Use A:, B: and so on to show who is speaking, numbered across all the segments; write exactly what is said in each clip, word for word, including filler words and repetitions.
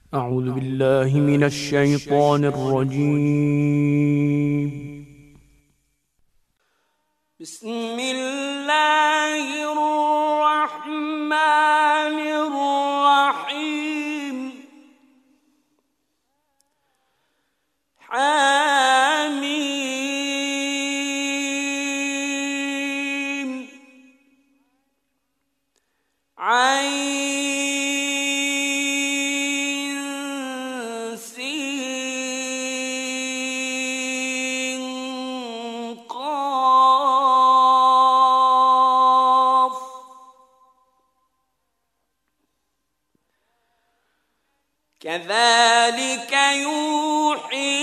A: أعوذ بالله من الشيطان الرجيم.
B: بسم الله الرحمن الرحيم. حميم عين كذلك يوحي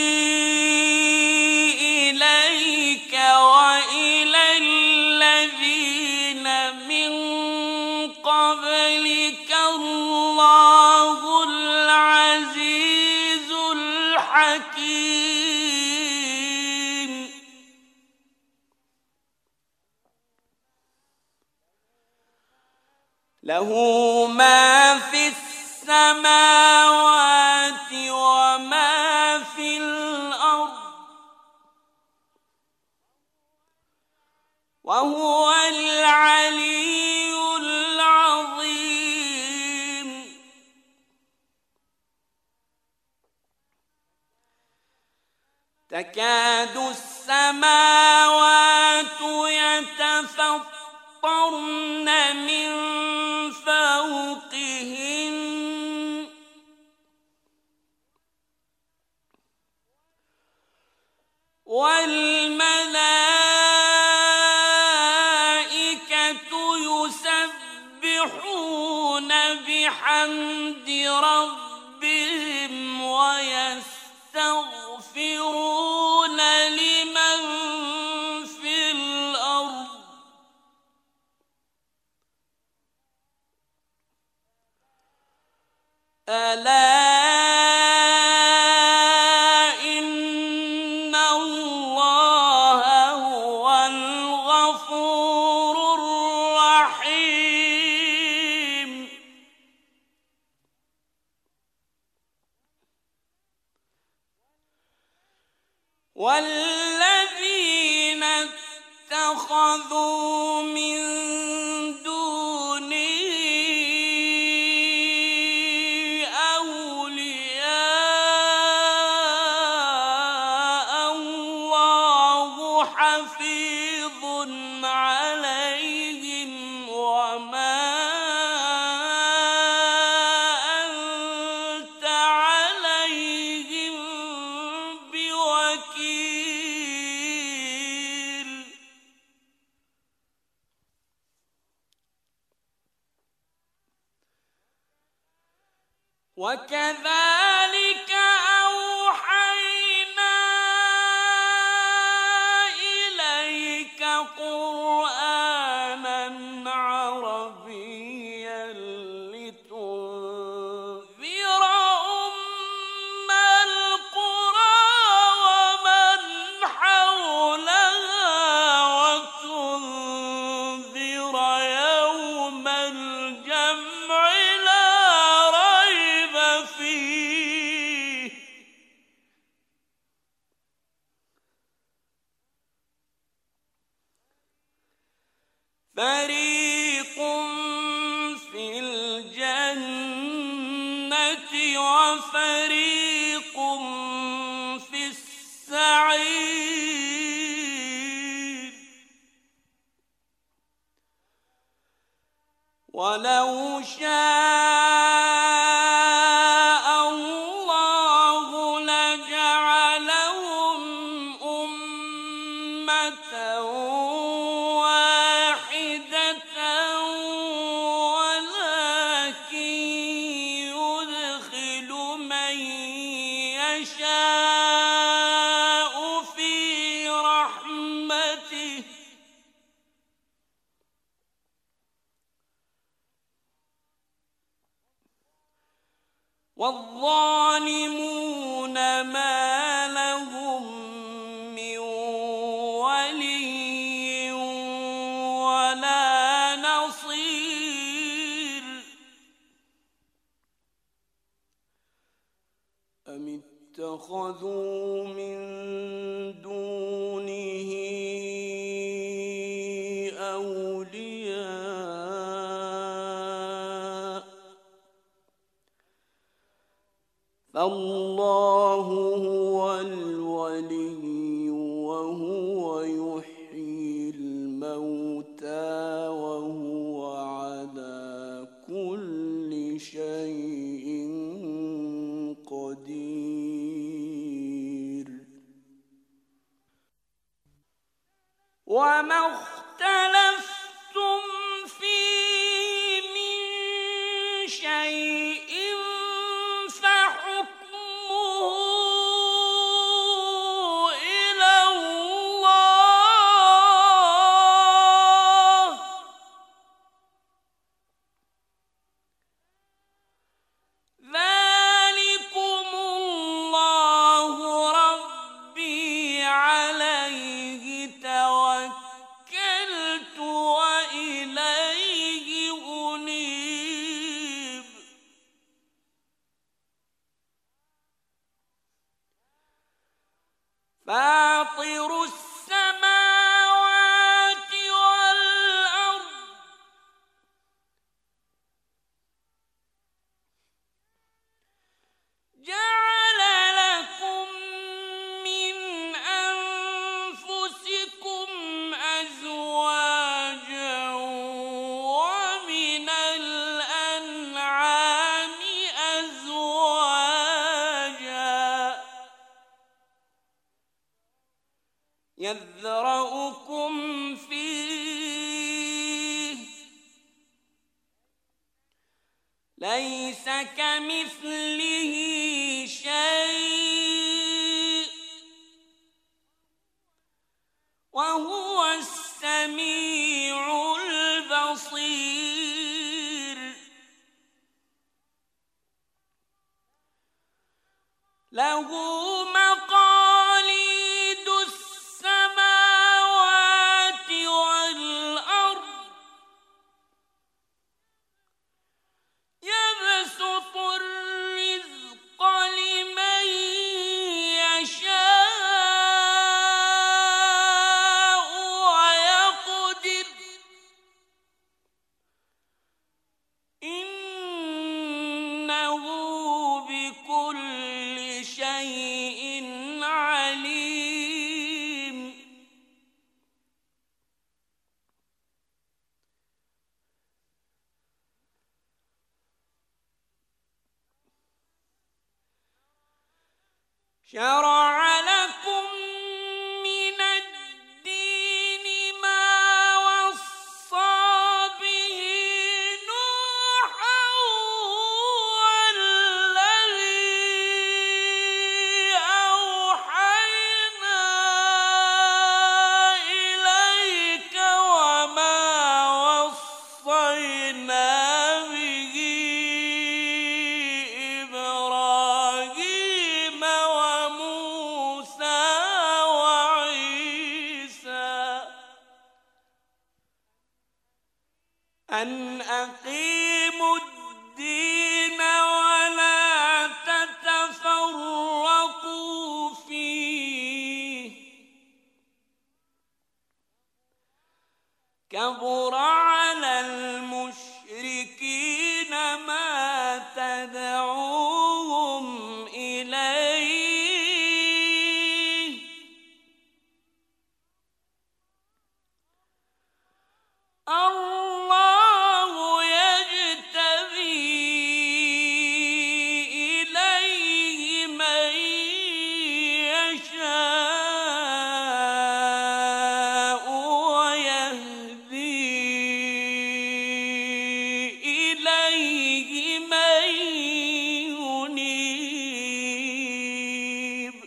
B: إليك وإلى الذين من قبلك الله العزيز الحكيم. له ما في السماوات وما في الأرض وهو العلي العظيم. تكاد السماوات يتفطرن من فوقهن والملائكة يسبحون بحمد ربهم ويستغفرون لمن في الأرض ألا والذين اتخذوا من دونه أولياء الله حفيظ عليهم وما أنت عليهم بوكيل. وكذلك أوحينا إليك قرآنا عربيا لتنذر أم القرى ومن حولها وتنذر يوم الجمع لا ريب فيه فريق في الجنة وفريق في السعير. ولو شاء الله لجعلهم أمة واحدة ولكن يدخل من يشاء في رحمته والظالمون ما لهم من ولي ولا نصير. أم اتخذوا من دونه أولياء فالله هو الولي وهو يحيي الموتى وهو على كل شيء قدير. وما اختلفتم فيه من شيء فحكمه إلى الله ذلكم الله ربي عليه توكلت وإليه أنيب. فاطر السماوات والأرض جعل لكم من أنفسكم أزواجا ومن الأنعام أزواجا يذرأكم فيه ليس كمثله شيء وهو السميع البصير. له مقاليد السماوات والأرض يبسط الرزق لمن يشاء ويقدر إنه بكل شيء عليم. شرع لكم من الدين ما وصى به نوحا والذي أوحينا إليك وما وصينا به إبراهيم وموسى وعيسى أن أقيموا الدين ولا تتفرقوا فيه كبر على المشركين ما تدعوهم إليه الله يجتبي إليه من يشاء ويهدي إليه من ينيب.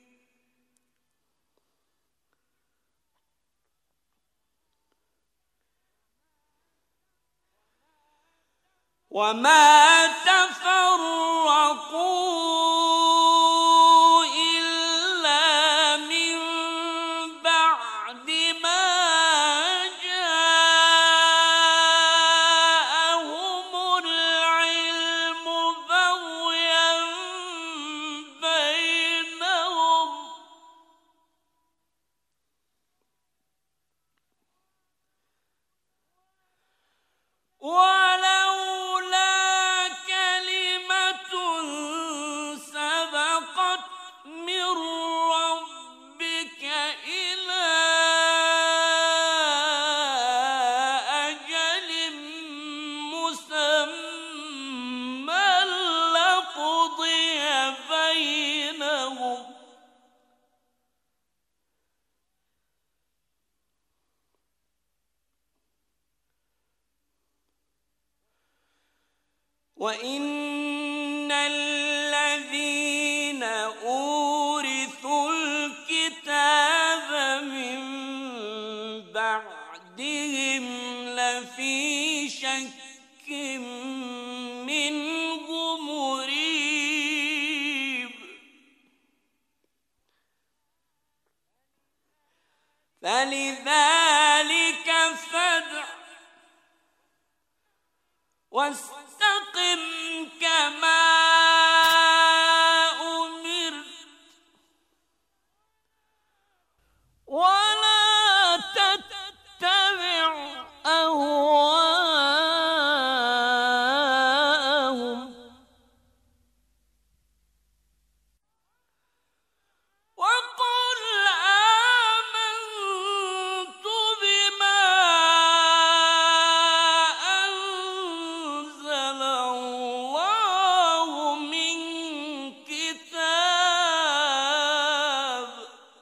B: وما تفرقوا إلا من بعد ما جاءهم العلم بغيا وإن الذين أورثوا الكتاب من بعدهم لفي شك منه مريب فلذلك فادع واستقم كما أمرت ولا تتبع أهواءهم وقل آمنت بما أنزل الله من كتاب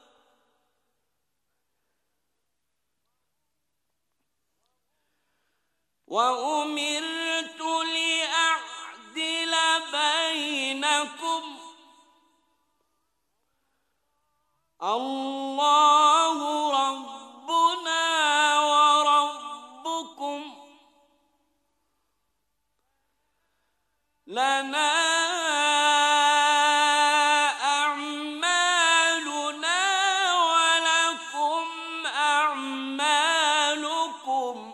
B: وأمرت لأعدل بينكم الله ربنا وربكم لنا أعمالنا ولكم أعمالكم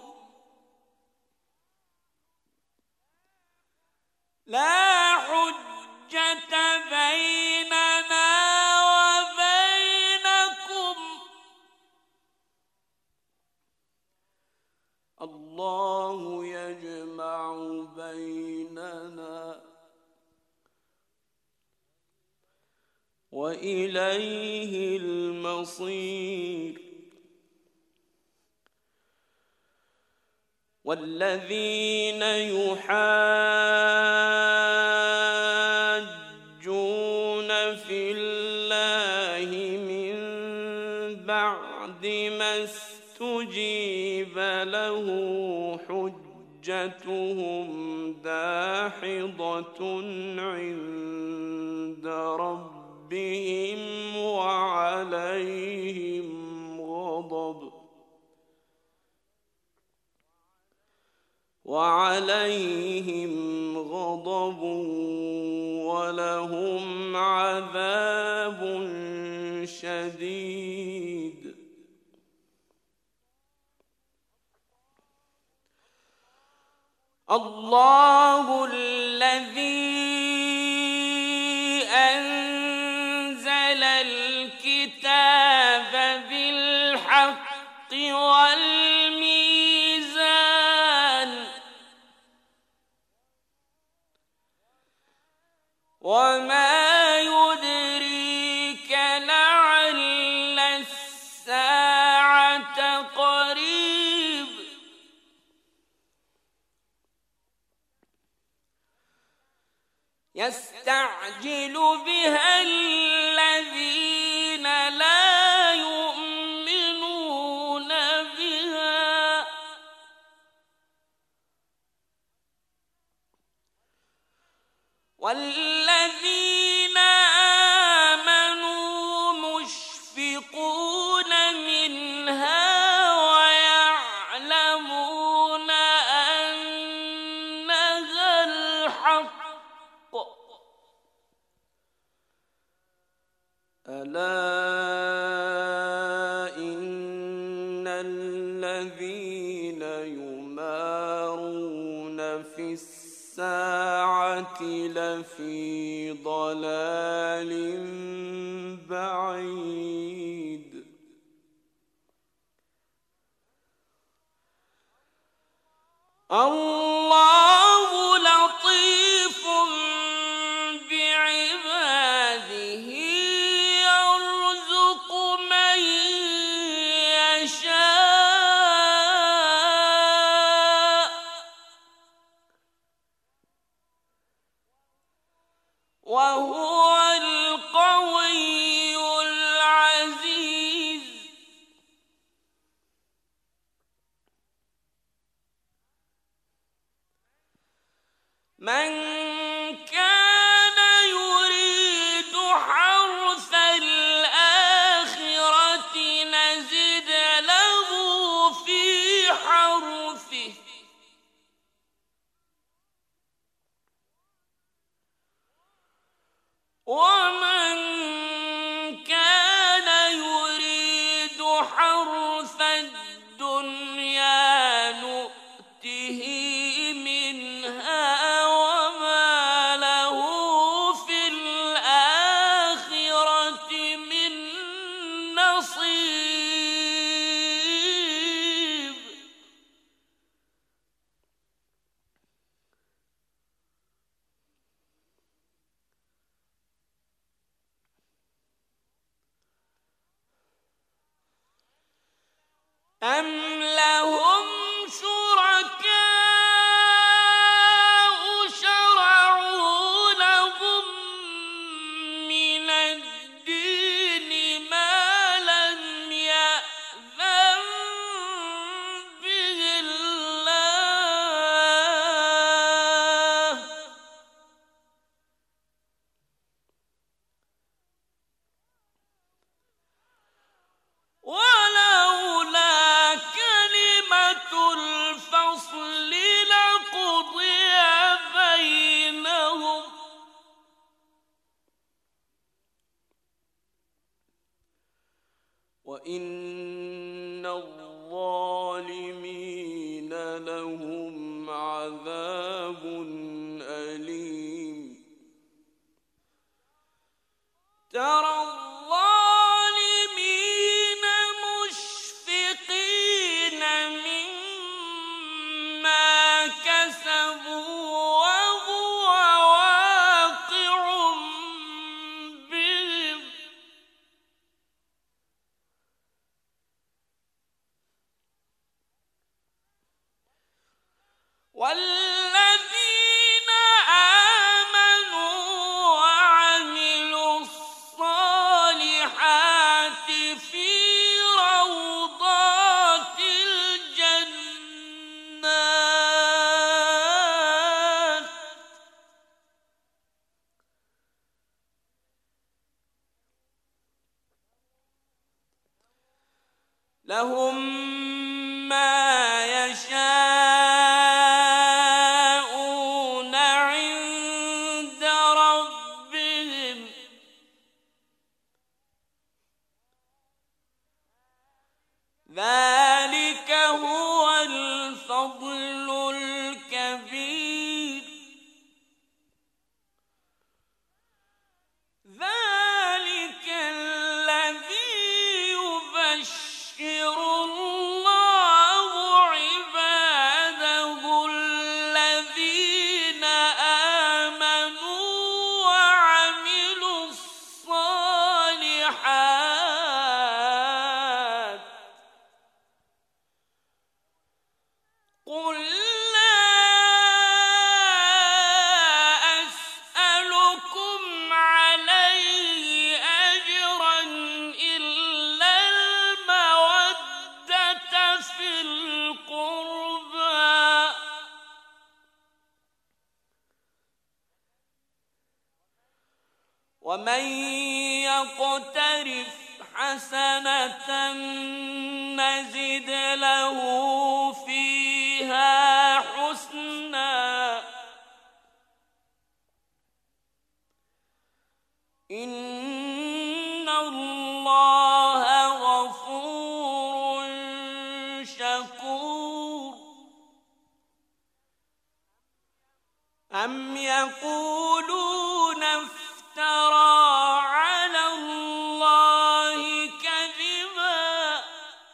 B: لا حجة بيننا وبينكم الله يجمع بيننا وإليه المصير والذين يحاجون في الله من بعد ما استجيب له حجتهم داحضة عند ربهم وعليهم غضب وعليهم غضب ولهم عذاب شديد الله الذي أنزل الكتاب بالحق والميزان وما يدريك لعل الساعة قريب يستعجل بها الذين لا يؤمنون بها والذين آمنوا مشفقون منها ويعلمون أنها الحق ألا إن الذين يمارون في الساعة لفي ضلال بعيد الله لطيف بعباده يرزق من يشاء وهو القوي العزيز من أم لهم شركاء شرعوا لهم من الدين ما لم يأذن به الله ولولا كلمة الفصل لقضي بينهم وإن الظالمين لهم عذاب أليم ترى الظالمين مشفقين مما كسبوا وهو واقع بهم والذين آمنوا وعملوا الصالحات في روضات الجنات لهم ما يشاءون عند ربهم ذلك هو الفضل الكبير ذلك الذي يبشر الله عباده الذين آمنوا وعملوا الصالحات قل لا أسألكم عليه أجرا إلا المودة في القربى ومن يقترف حسنة نزد له فيها حسنا إن الله غفور شكور أم يقولون افترى على الله كذبا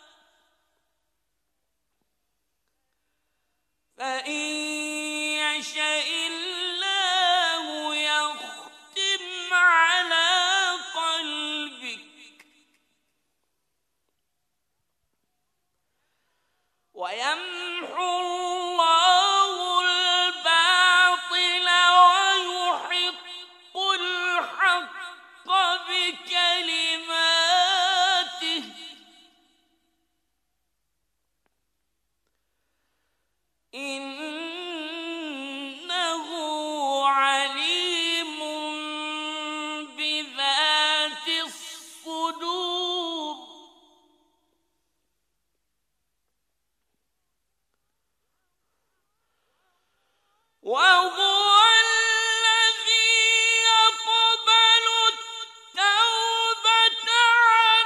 B: فإن يشأ الله يختم على قلبك ويمحو الله الباطل ويحق الحق بكلماته إنه عليم بذات الصدور وهو الذي يقبل التوبة عن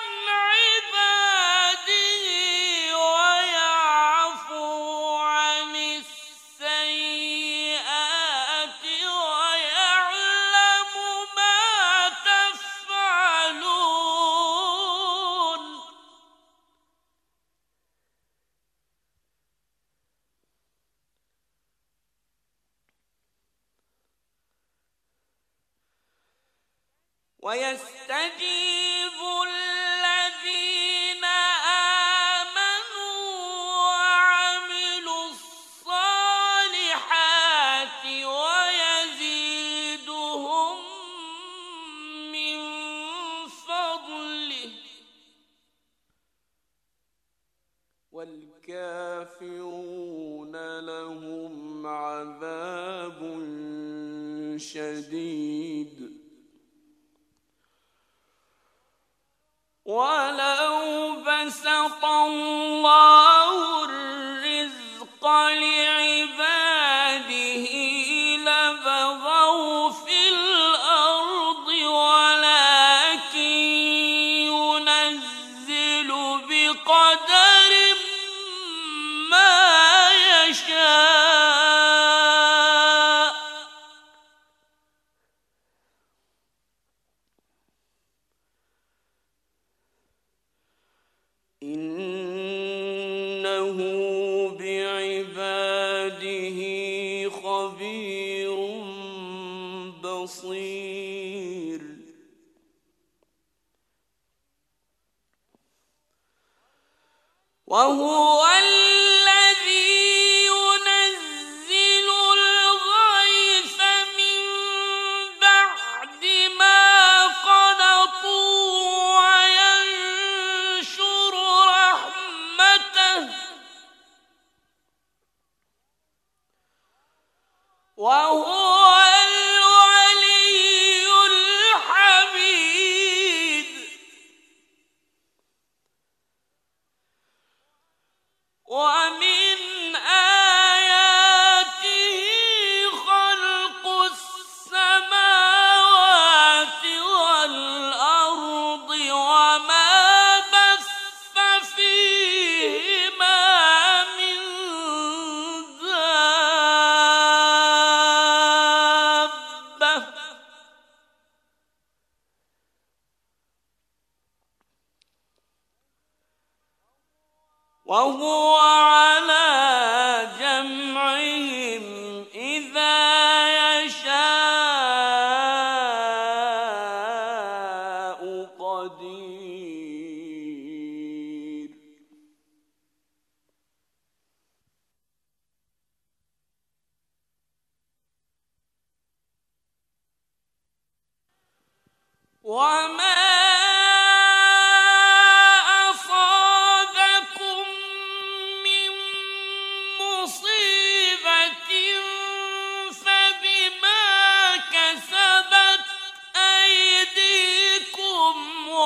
B: عباده ويعفو عن السيئات ويعلم ما تفعلون ويستجيب الذين آمنوا
A: الكافرون لهم عذاب شديد. ولو بسط الله الرزق لعباده لبغوا في الأرض ولكن ينزل بقدر ما يشاء. إنه بعباده خبير بصير. وهو الذي ينزل الغيث من بعد ما قنطوا وينشر رحمته وهو الولي الحميد. ومن آياته خلق السماوات والأرض وما بث فيهما من دابة. وهو على جمعهم إذا يشاء قدير. وما أصابكم من مصيبة فبما كسبت أيديكم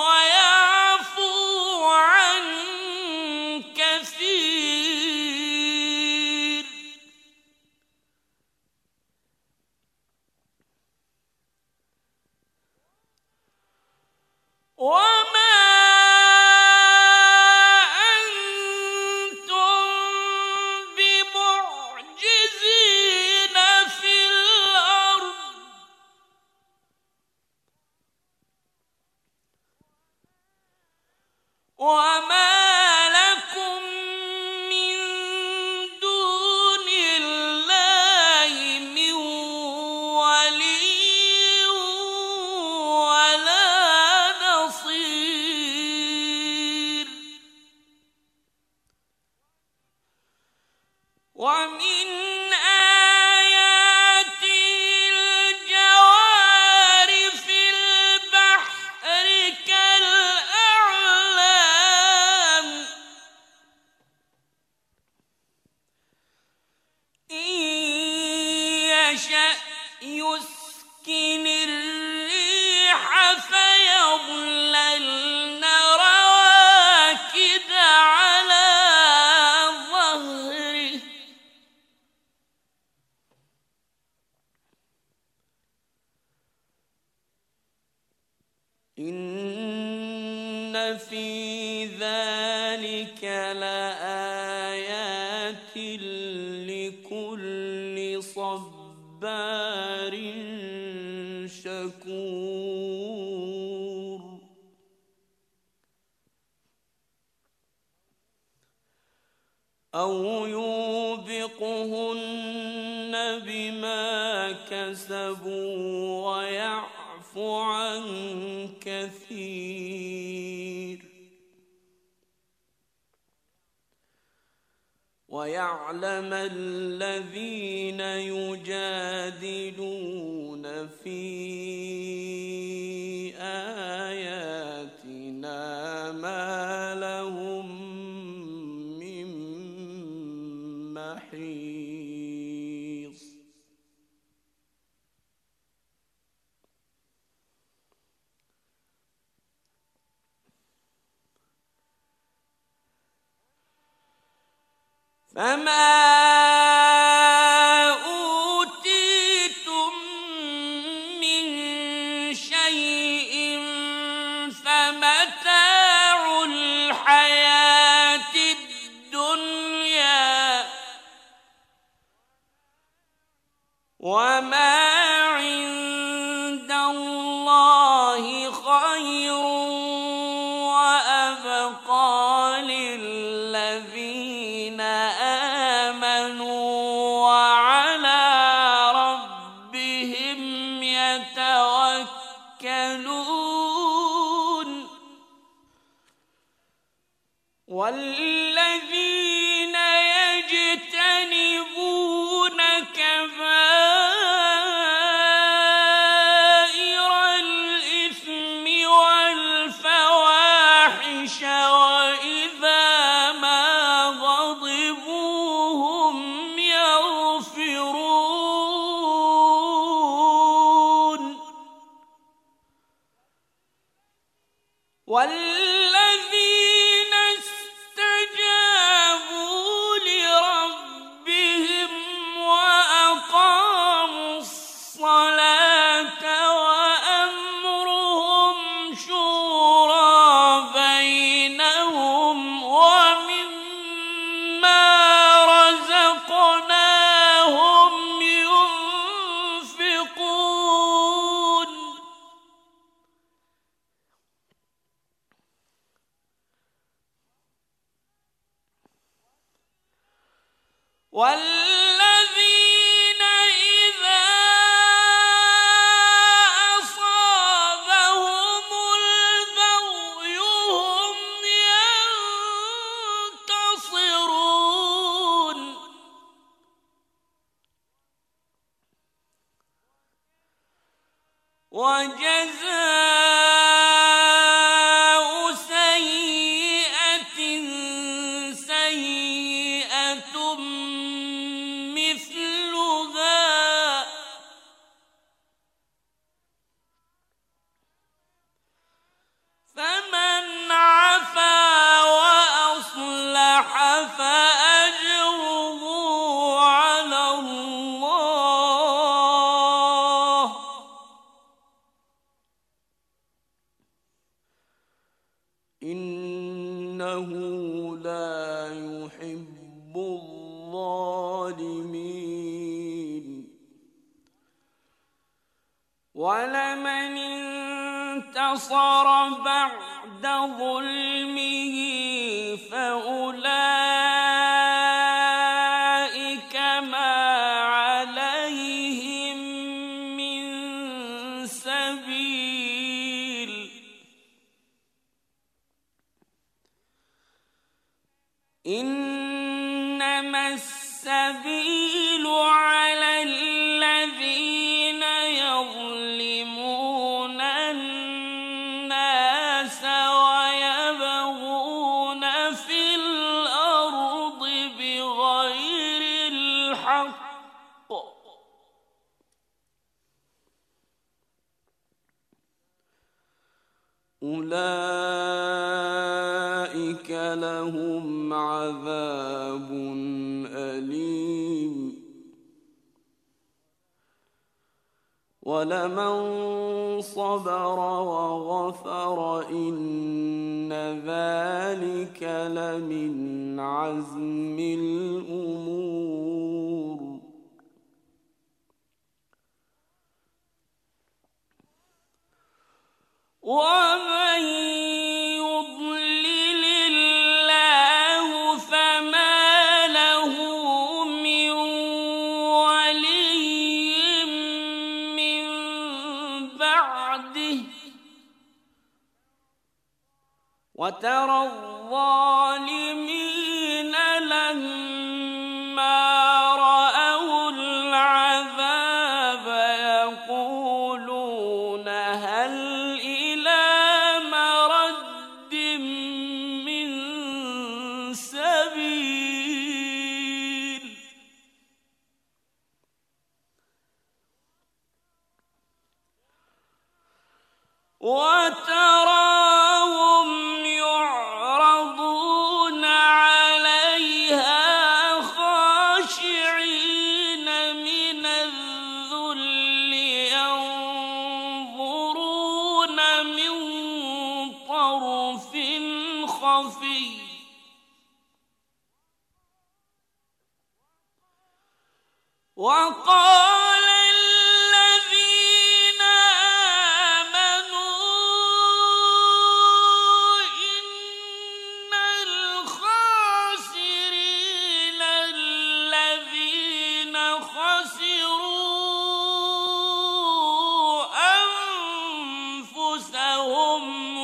A: ويعفو عن كثير. وما أنتم بمعجزين في الأرض وما لكم من دون الله من ولي ولا نصير. ومن آياته الجوار في البحر كالأعلام إن يشأ يسكن الريح فيظللن رواكد على ظهره إن في ذلك لآيات لكل صبار شكور. أو يوبقهن بما كسبوا ويعفو عن كثير. ويعلم الذين يجادلون في آياتنا ما لهم من فما أوتيتم من شيء فمتاع الحياة الدنيا وما عند الله خير وأبقى للذين آمنوا وعلى ربهم يتوكلون والذين يجتنبون كبائر الإثم والفواحش وإذا ما غضبوا هم يغفرون والذين استجابوا لربهم وأقاموا الصلاة وأمرهم شورى بينهم ومما رزقناهم ينفقون والذين إذا أصابهم البغي هم ينتصرون وجزاء سيئة سيئة مثلها فمن عفا وأصلح فأجره على الله إنه لا يحب الظالمين ولمن انتصر بعد ظلمه فأولئك ما عليهم من سبيل إنما السبيل على الذين يظلمون الناس ويبغون في الأرض بغير الحق أولئك لهم عذاب أليم ولمن صبر وغفر إن ذلك لمن عزم الأمور ومن يضلل الله فما له من ولي من بعده وترى الظالمين لما رأوا العذاب يقولون هل إلى مرد من سبيل وتراهم يعرضون عليها خفي وقال الذين آمنوا إن الخاسرين الذين خسروا أنفسهم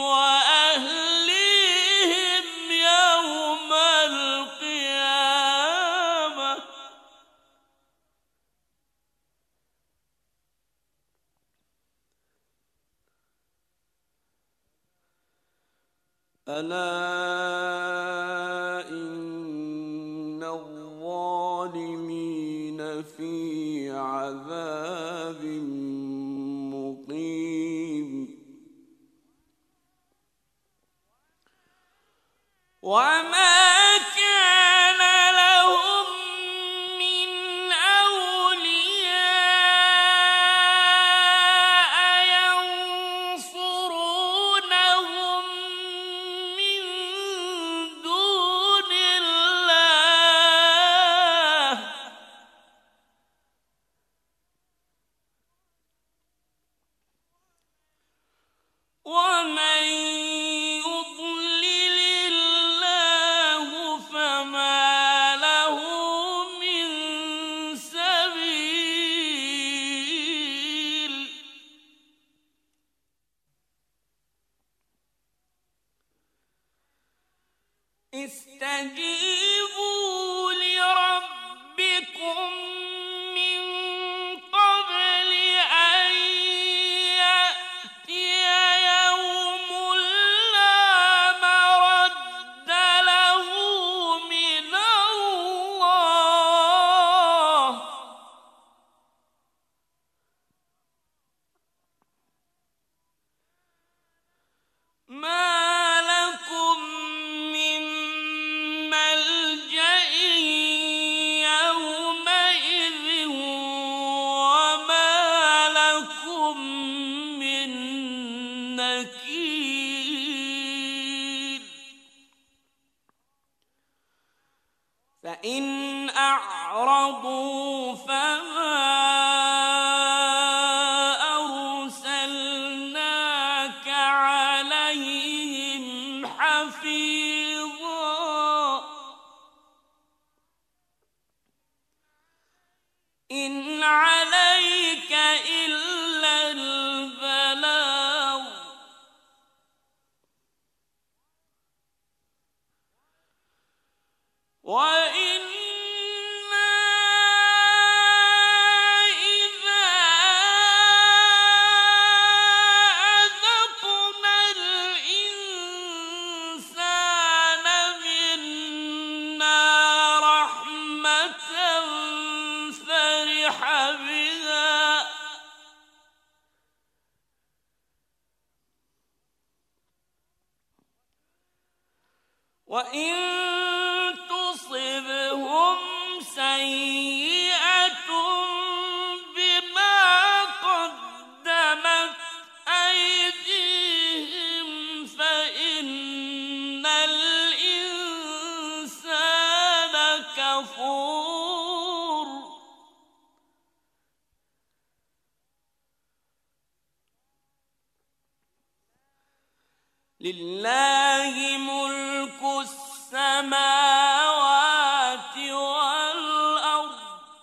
A: وأهليهم يوم القيامة ألا إن الظالمين في عذاب مقيم وما كان لهم من أولياء ينصرونهم من دون الله ومن يضلل الله فما له من سبيل استجيبوا لربكم من قبل أن يأتي يوم لا مرد له من الله ما لكم من ملجأ يومئذ وما لكم من نكير فإن أعرضوا فما أرسلناك عليهم حفيظا إن عليك إلا البلاغ وإنا إذا أذقنا الإنسان منا رحمة فرح بها وإن تصبهم سيئة بما قدمت أيديهم فإن الإنسان كفور لله ملك السماوات والأرض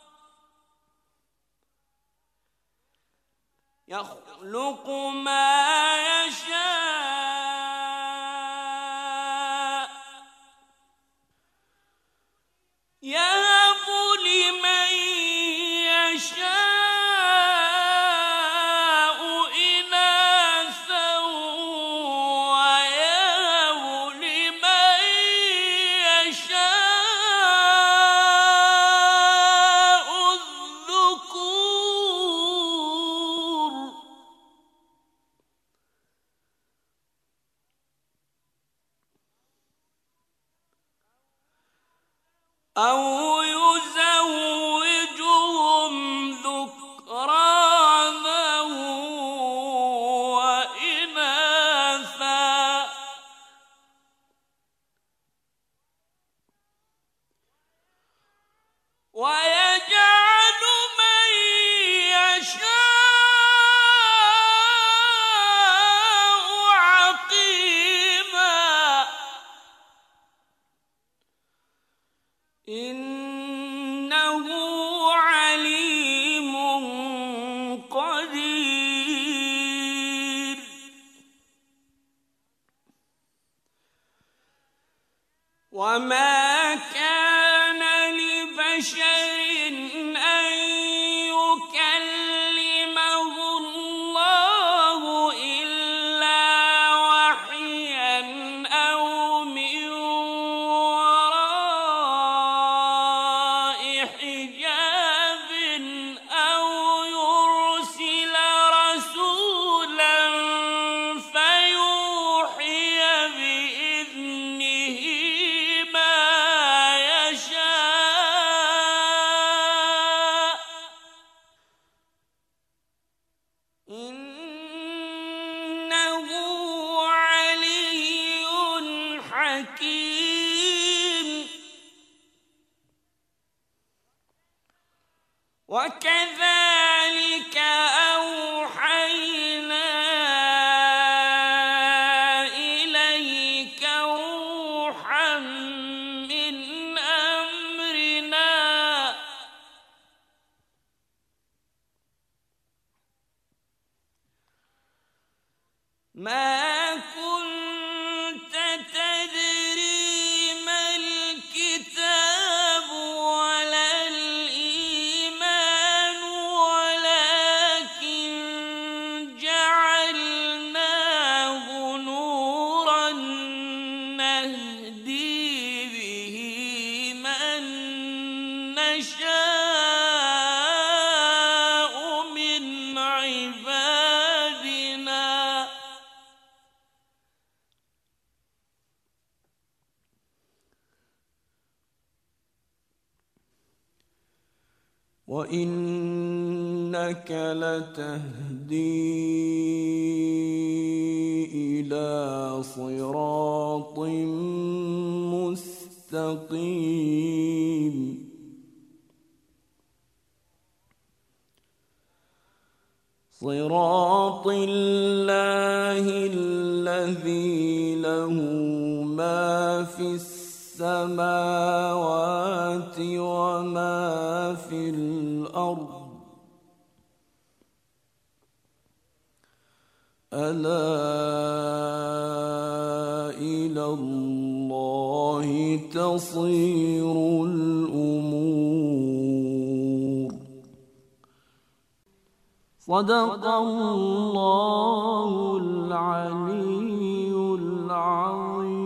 A: يخلق ما يشاء يهب لمن يشاء إناثا ويهب لمن يشاء الذكور أو يزوجهم ذكرانا وإناثا وما كان لبشر أن يكلمه الله إلا وحيا أو من وراء حجاب أو يرسل رسولا فيوحي بإذنه ما يشاء إنه علي حكيم وكذلك أوحينا إليك روحا من أمرنا ما كنت تدري ما الكتاب ولا الإيمان ولكن جعلناه نورا نهدي به من نشاء من عبادنا وإنك لتهدي إلى صراط مستقيم صراط الله الذي له ما في السماوات وما في الأرض ألا إلى الله تصير الأمور صدق الله العلي العظيم.